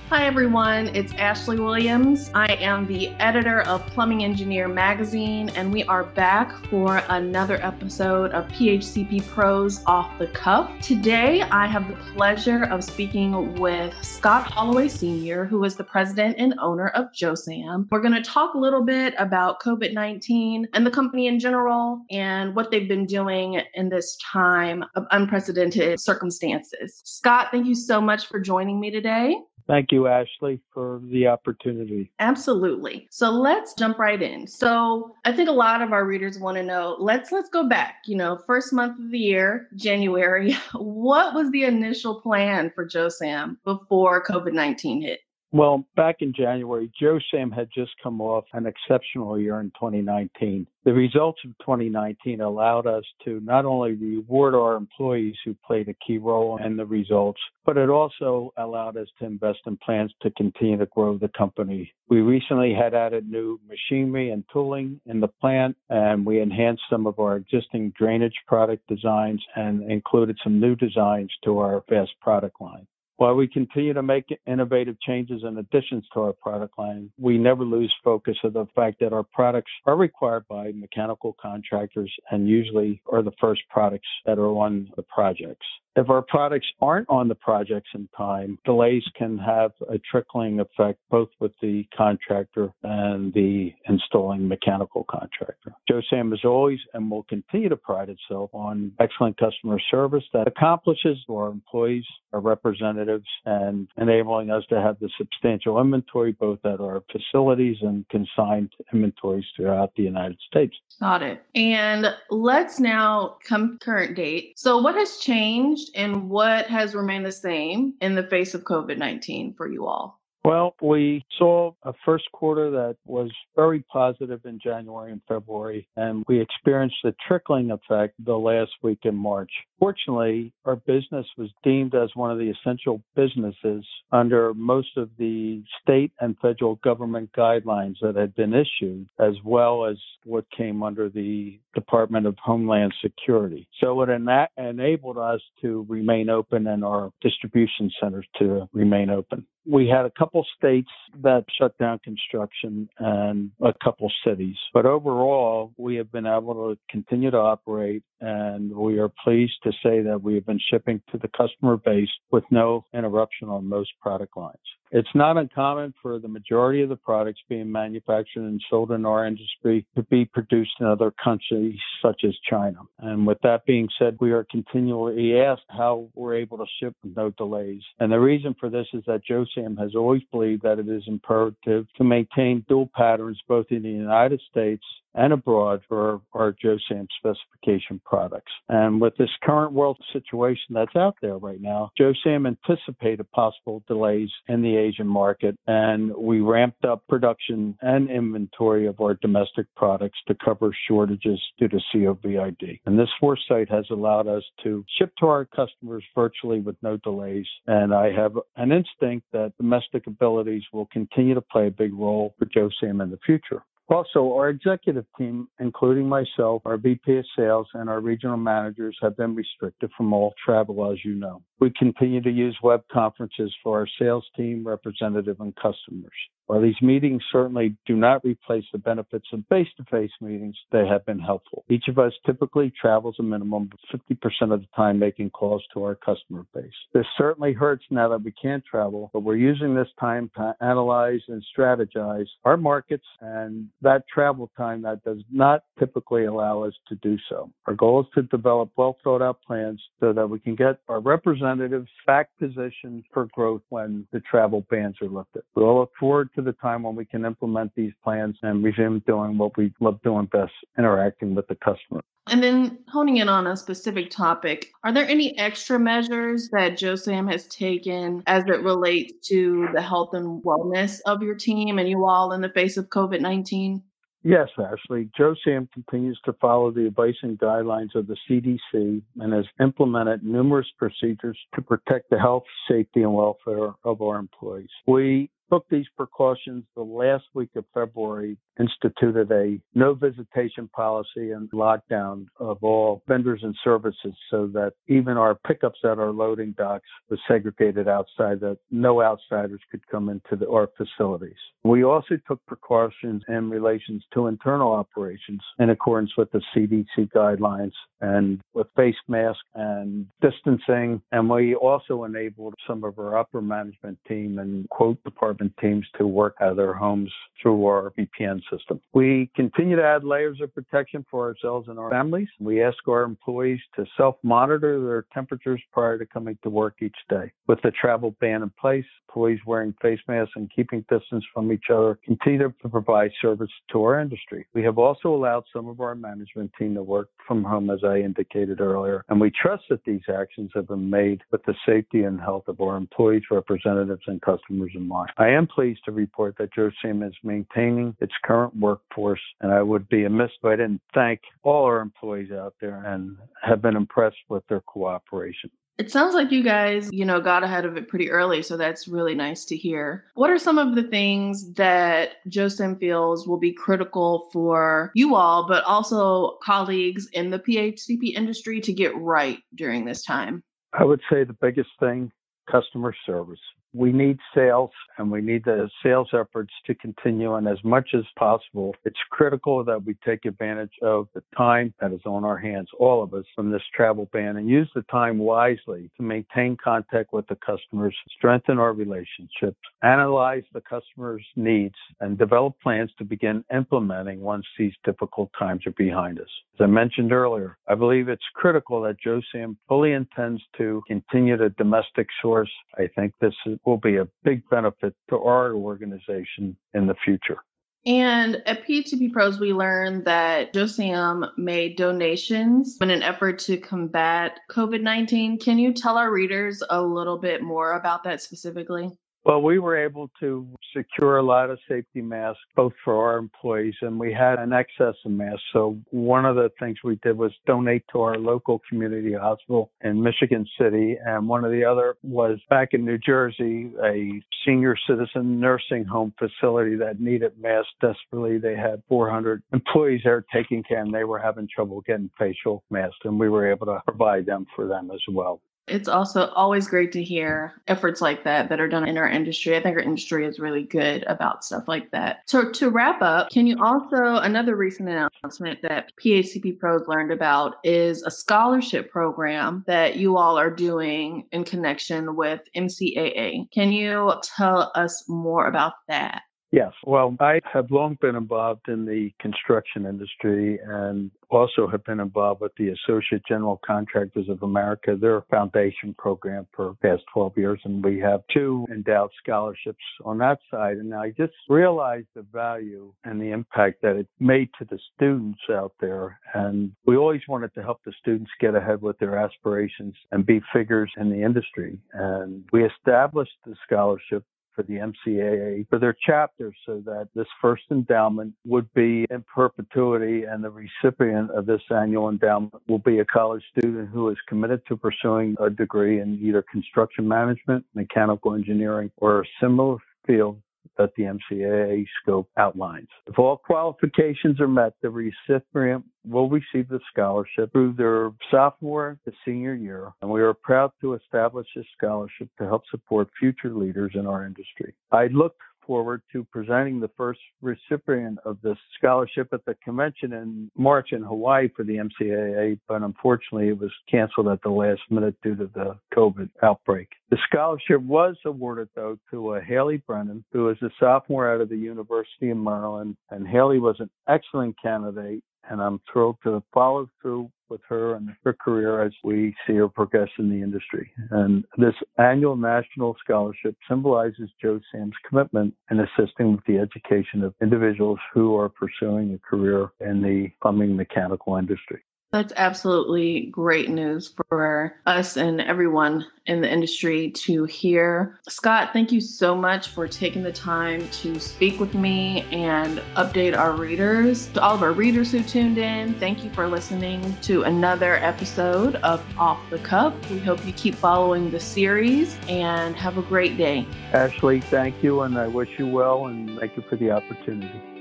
Hi, everyone. It's Ashley Williams. I am the editor of Plumbing Engineer Magazine, and we are back for another episode of PHCP Pros Off the Cuff. Today, I have the pleasure of speaking with Scott Holloway Sr., who is the president and owner of JOSAM. We're going to talk a little bit about COVID-19 and the company in general and what they've been doing in this time of unprecedented circumstances. Scott, thank you so much for joining me today. Thank you, Ashley, for the opportunity. Absolutely. So let's jump right in. So I think a lot of our readers want to know, let's go back, first month of the year, January. What was the initial plan for JOSAM before COVID-19 hit? Well, back in January, JOSAM had just come off an exceptional year in 2019. The results of 2019 allowed us to not only reward our employees who played a key role in the results, but it also allowed us to invest in plans to continue to grow the company. We recently had added new machinery and tooling in the plant, and we enhanced some of our existing drainage product designs and included some new designs to our vast product line. While we continue to make innovative changes and additions to our product line, we never lose focus of the fact that our products are required by mechanical contractors and usually are the first products that are on the projects. If our products aren't on the projects in time, delays can have a trickling effect both with the contractor and the installing mechanical contractor. JOSAM is always and will continue to pride itself on excellent customer service that accomplishes for our employees, our representatives, and enabling us to have the substantial inventory both at our facilities and consigned inventories throughout the United States. Got it. And let's now come current date. So what has changed and what has remained the same in the face of COVID-19 for you all? Well, we saw a first quarter that was very positive in January and February, and we experienced a trickling effect the last week in March. Fortunately, our business was deemed as one of the essential businesses under most of the state and federal government guidelines that had been issued, as well as what came under the Department of Homeland Security. So it enabled us to remain open and our distribution centers to remain open. We had a couple states that shut down construction and a couple cities. But overall, we have been able to continue to operate, and we are pleased to say that we have been shipping to the customer base with no interruption on most product lines. It's not uncommon for the majority of the products being manufactured and sold in our industry to be produced in other countries such as China. And with that being said, we are continually asked how we're able to ship with no delays. And the reason for this is that JOSAM has always believed that it is imperative to maintain dual patterns both in the United States and abroad for our JOSAM specification products. And with this current world situation that's out there right now, JOSAM anticipated possible delays in the Asian market, and we ramped up production and inventory of our domestic products to cover shortages due to COVID. And this foresight has allowed us to ship to our customers virtually with no delays. And I have an instinct that domestic abilities will continue to play a big role for JOSAM in the future. Also, our executive team, including myself, our VP of sales, and our regional managers have been restricted from all travel, as you know. We continue to use web conferences for our sales team, representative, and customers. While these meetings certainly do not replace the benefits of face-to-face meetings, they have been helpful. Each of us typically travels a minimum of 50% of the time making calls to our customer base. This certainly hurts now that we can't travel, but we're using this time to analyze and strategize our markets and that travel time that does not typically allow us to do so. Our goal is to develop well-thought-out plans so that we can get our representatives back positioned for growth when the travel bans are lifted. We'll look forward to the time when we can implement these plans and resume doing what we love doing best, interacting with the customer. And then honing in on a specific topic, are there any extra measures that JOSAM has taken as it relates to the health and wellness of your team and you all in the face of COVID-19? Yes, Ashley. JOSAM continues to follow the advice and guidelines of the CDC and has implemented numerous procedures to protect the health, safety, and welfare of our employees. We took these precautions the last week of February, instituted a no visitation policy and lockdown of all vendors and services so that even our pickups at our loading docks was segregated outside, that no outsiders could come into our facilities. We also took precautions in relations to internal operations in accordance with the CDC guidelines and with face masks and distancing. And we also enabled some of our upper management team and quote department teams to work out of their homes through our VPN system. We continue to add layers of protection for ourselves and our families. We ask our employees to self-monitor their temperatures prior to coming to work each day. With the travel ban in place, employees wearing face masks and keeping distance from each other continue to provide service to our industry. We have also allowed some of our management team to work from home, as I indicated earlier, and we trust that these actions have been made with the safety and health of our employees, representatives, and customers in mind. I am pleased to report that Josam is maintaining its current workforce, and I would be amiss if I didn't thank all our employees out there and have been impressed with their cooperation. It sounds like you guys, got ahead of it pretty early, so that's really nice to hear. What are some of the things that Josam feels will be critical for you all, but also colleagues in the PHCP industry to get right during this time? I would say the biggest thing, customer service. We need sales, and we need the sales efforts to continue. And as much as possible, it's critical that we take advantage of the time that is on our hands, all of us, from this travel ban, and use the time wisely to maintain contact with the customers, strengthen our relationships, analyze the customer's needs, and develop plans to begin implementing once these difficult times are behind us. As I mentioned earlier, I believe it's critical that Josam fully intends to continue to domestic source. I think this will be a big benefit to our organization in the future. And at PHCP Pros, we learned that Josam made donations in an effort to combat COVID-19. Can you tell our readers a little bit more about that specifically? Well, we were able to secure a lot of safety masks, both for our employees, and we had an excess of masks. So one of the things we did was donate to our local community hospital in Michigan City. And one of the other was back in New Jersey, a senior citizen nursing home facility that needed masks desperately. They had 400 employees there taking care, and they were having trouble getting facial masks, and we were able to provide them for them as well. It's also always great to hear efforts like that are done in our industry. I think our industry is really good about stuff like that. So to wrap up, can you also, another recent announcement that PHCP Pros learned about is a scholarship program that you all are doing in connection with MCAA. Can you tell us more about that? Yes. Well, I have long been involved in the construction industry and also have been involved with the Associate General Contractors of America, their foundation program for the past 12 years. And we have 2 endowed scholarships on that side. And I just realized the value and the impact that it made to the students out there. And we always wanted to help the students get ahead with their aspirations and be figures in the industry. And we established the scholarship for the MCAA for their chapters so that this first endowment would be in perpetuity, and the recipient of this annual endowment will be a college student who is committed to pursuing a degree in either construction management, mechanical engineering, or a similar field that the MCAA scope outlines. If all qualifications are met, the recipient will receive the scholarship through their sophomore to senior year, and we are proud to establish this scholarship to help support future leaders in our industry. I look forward to presenting the first recipient of this scholarship at the convention in March in Hawaii for the MCAA, but unfortunately it was canceled at the last minute due to the COVID outbreak. The scholarship was awarded, though, to Haley Brennan, who is a sophomore out of the University of Maryland, and Haley was an excellent candidate, and I'm thrilled to follow through with her and her career as we see her progress in the industry. And this annual national scholarship symbolizes Josam's commitment in assisting with the education of individuals who are pursuing a career in the plumbing mechanical industry. That's absolutely great news for us and everyone in the industry to hear. Scott, thank you so much for taking the time to speak with me and update our readers. To all of our readers who tuned in, thank you for listening to another episode of Off the Cuff. We hope you keep following the series and have a great day. Ashley, thank you, and I wish you well, and thank you for the opportunity.